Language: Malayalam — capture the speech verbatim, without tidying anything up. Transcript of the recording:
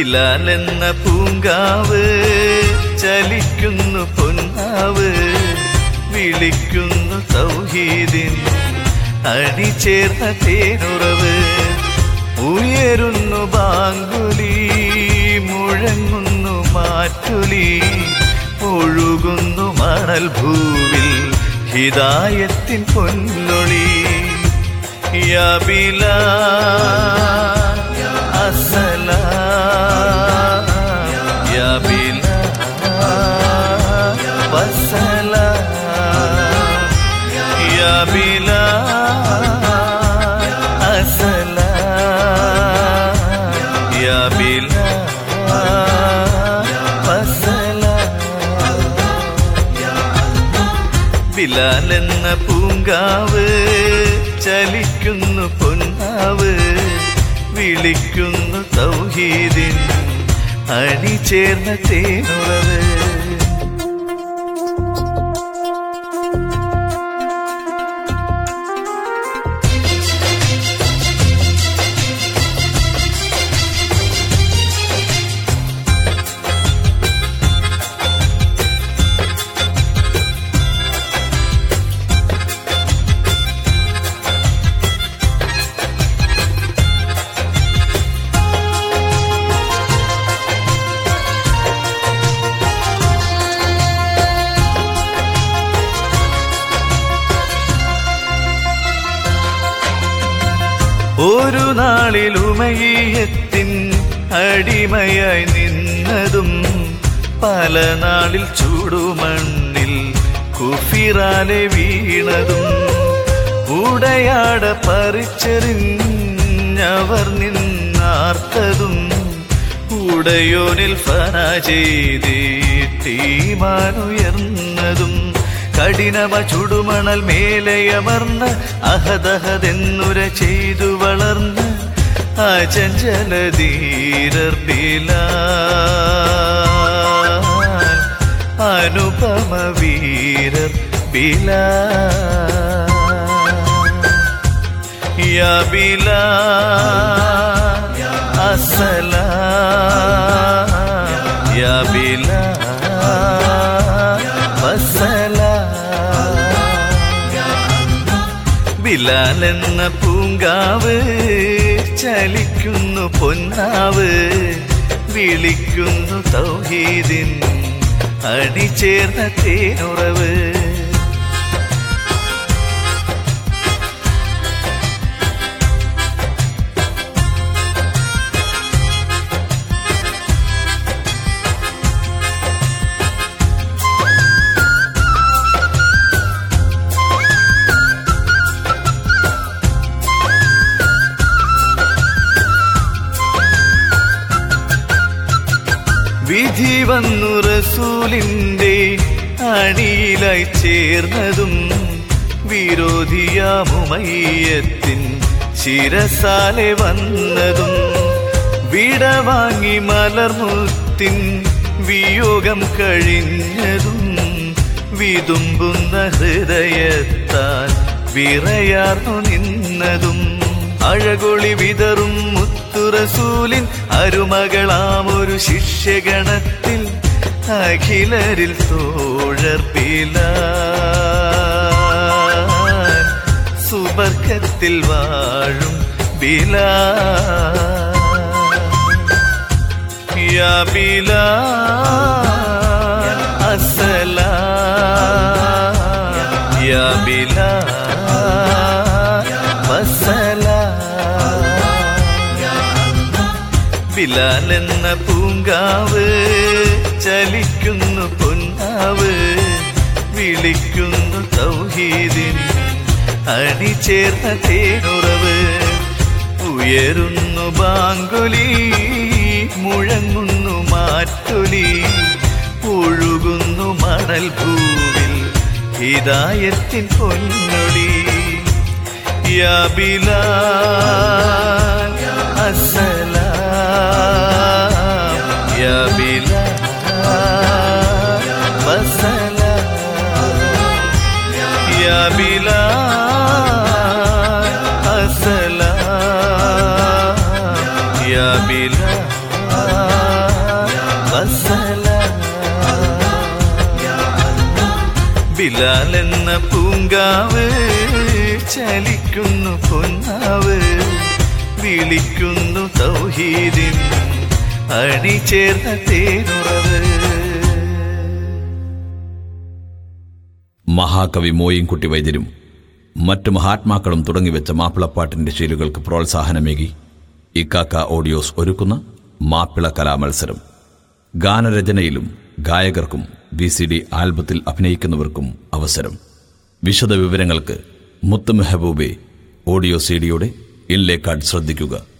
ബിലാലെന്ന പൂങ്കാവ് ചലിക്കുന്നു പൊന്നാവ്, വിളിക്കുന്നു തൗഹീദിൻ അണിചേർന്ന തേനുറവ്. ഉയരുന്നു ബാങ്കുലി, മുഴങ്ങുന്നു മാറ്റുലി, ഒഴുകുന്നു മണൽ ഭൂവിൽ ഹിദായത്തിൻ പൊന്നൊളി. യാ ബിലാൽ അസ്സലാം, യാ ബിലാൽ വസ്സലാം, യാ ബിലാൽ അസ്സലാം, യാ ബിലാൽ വസ്സലാം. ബിലാലെന്ന പൂങ്കാവ് ചലിക്കുന്നു പൊന്നാവ്, വിളിക്കുന്നു തൗഹീദിൻ അണിചേർന്ന തേനുറവ്. ഒരു നാളിൽ ഉമയ്യത്തിൻ അടിമയായി നിന്നതും, പല നാളിൽ ചൂടുമണ്ണിൽ കുഫിറാലെ വീണതും, ഉടയാട പറിച്ചെറിഞ്ഞവർ നിന്നാർത്തതും, ഉടയോനിൽ ഫന ചെയ്തീമാനുയർന്നതും, കഠിനമ ചുടുമണൽ മേലയമർന്ന് അഹദഹദെന്നുര ചെയ്തു വളർന്ന് അചഞ്ചലധീരർ ബിലാൽ, അനുപമ വീരർ ബിലാൽ. യാ ബിലാൽ അസ്സലാം, യാ ബിലാൽ വസ്സലാം. ബിലാലെന്ന പൂങ്കാവ് ചലിക്കുന്നു പൊന്നാവ്, വിളിക്കുന്നു തൗഹീദിൻ അണിചേർന്ന തേനുറവ്. വിധി വന്നു റസൂലിന്റെ അണിയിലായി ചേർന്നതും, വിരോധിയാമുമയ്യത്തിൻ ശിരസാലെ വന്നതും, വിടവാങ്ങി മലർമുത്തിൻ വിയോഗം കഴിഞ്ഞതും, വിതുമ്പുന്ന ഹൃദയത്താൽ വിറയാർന്നു നിന്നതും, അഴകൊളി വിതറും മുത്തുറസൂലിൻ അരുമകളാമൊരു ശിഷ്യഗണത്തിൽ അഖിലരിൽ തോഴർ ബിലാൽ, സുബർക്കത്തിൽ വാഴും ബിലാൽ. യാ ബിലാൽ അസ്സലാം, യാ ബിലാൽ വസ്സലാം. ബിലാലെന്ന പൂങ്കാവ് ചലിക്കുന്നു പൊന്നാവ്, വിളിക്കുന്നു തൗഹീദിൻ അണിചേർന്ന തേനുറവ്. ഉയരുന്നു ബാങ്കുലി, മുഴങ്ങുന്നു മാറ്റുലി, ഒഴുകുന്നു മണൽ ഭൂവിൽ ഹിദായത്തിൻ പൊന്നൊളി. യാ ബിലാൽ അസ്സലാം, യാ ബിലാൽ വസ്സലാം, യാ ബിലാൽ അസ്സലാം, യാ ബിലാൽ ചലിക്കുന്ന പൂങ്കാവ്, ചലിക്കുന്നു പൊന്നാവ്, വിളിക്കുന്നു തൗഹീദിൻ അണിചേർന്ന തേനുറവ്. മഹാകവി മോയിൻകുട്ടി വൈദ്യരും മറ്റു മഹാത്മാക്കളും തുടങ്ങിവെച്ച മാപ്പിളപ്പാട്ടിന്റെ ശീലുകൾക്ക് പ്രോത്സാഹനമേകി ഇക്കാക്ക ഓഡിയോസ് ഒരുക്കുന്ന മാപ്പിള കലാമത്സരം. ഗാനരചനയിലും ഗായകർക്കും വി സി ഡി ആൽബത്തിൽ അഭിനയിക്കുന്നവർക്കും അവസരം. വിശദ വിവരങ്ങൾക്ക് മുത്ത് മെഹബൂബെ ഓഡിയോ സി ഡിയുടെ ഇൻലേ കാർഡ് ശ്രദ്ധിക്കുക.